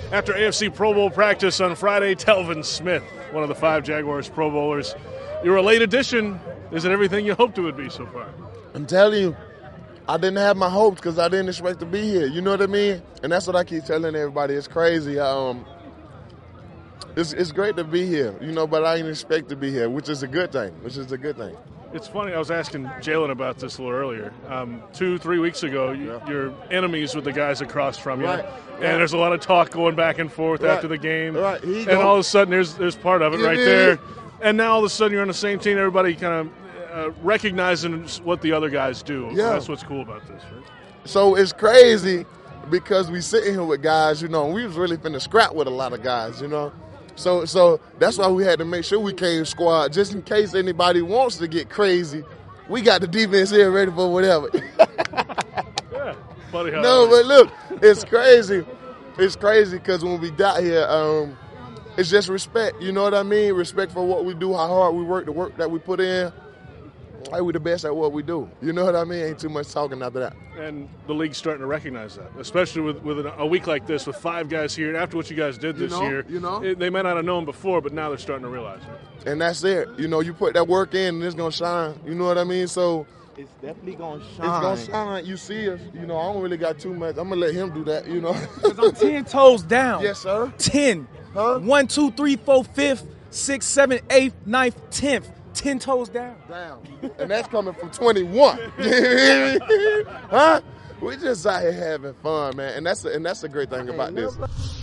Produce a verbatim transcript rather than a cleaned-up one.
After A F C Pro Bowl practice on Friday, Telvin Smith, one of the five Jaguars Pro Bowlers. You're a late addition. Is it everything you hoped it would be so far? I'm telling you, I didn't have my hopes because I didn't expect to be here. You know what I mean? And that's what I keep telling everybody. It's crazy. Um, it's, it's great to be here, you know, but I didn't expect to be here, which is a good thing, which is a good thing. It's funny, I was asking Jalen about this a little earlier. Um, two, three weeks ago, you, Yeah. you're enemies with the guys across from you. Right. And Right. there's a lot of talk going back and forth Right. after the game. Right. He And go- all of a sudden, there's there's part of it Yeah, right yeah, there. yeah. And now all of a sudden, you're on the same team. Everybody kind of uh, recognizing what the other guys do. Yeah. That's what's cool about this, right? So it's crazy because we sitting here with guys, you know, and we was really finna scrap with a lot of guys, you know. So so that's why we had to make sure we came squad, just in case anybody wants to get crazy. We got the defense here ready for whatever. Yeah. Funny how No, that but look, it's crazy. It's crazy because when we got here, um, it's just respect. You know what I mean? Respect for what we do, how hard we work, the work that we put in. Hey, we the best at what we do. You know what I mean? Ain't too much talking after that. And the league's starting to recognize that, especially with, with a week like this, with five guys here. And after what you guys did You this know, year, you know. it- they might not have known before, but now they're starting to realize it. And that's it. You know, you put that work in and it's going to shine. You know what I mean? So It's definitely gonna it's shine. going to shine. You see us. You know, I don't really got too much. I'm going to let him do that, you know. Because I'm ten toes down. Yes, sir. Ten. Huh? One, two, three, four, fifth, sixth, seventh, eighth, ninth, tenth. Ten toes down. Down. And that's coming from twenty-one. Huh? We just out here having fun, man. And that's a, and that's a great thing about this.